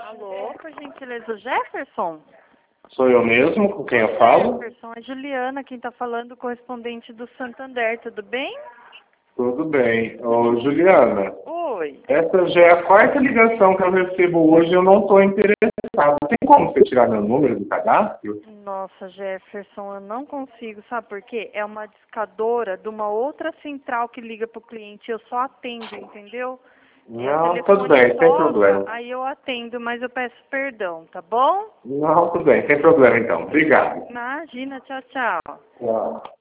Alô, por gentileza, Jefferson? Sou eu mesmo, com quem eu falo? Jefferson, é Juliana, quem está falando, correspondente do Santander, tudo bem? Tudo bem. Ô, Juliana, Oi. essa já é a quarta ligação que eu recebo hoje e eu não estou interessado. Tem como você tirar meu número do cadastro? Nossa, Jefferson, eu não consigo, sabe por quê? É uma discadora de uma outra central que liga para o cliente, eu só atendo, entendeu? É, o Não, tudo telefone bem, sem toca, problema. aí eu atendo, mas eu peço perdão, tá bom? Não, tudo bem, sem problema então. Obrigado. Imagina, tchau, tchau. Tchau.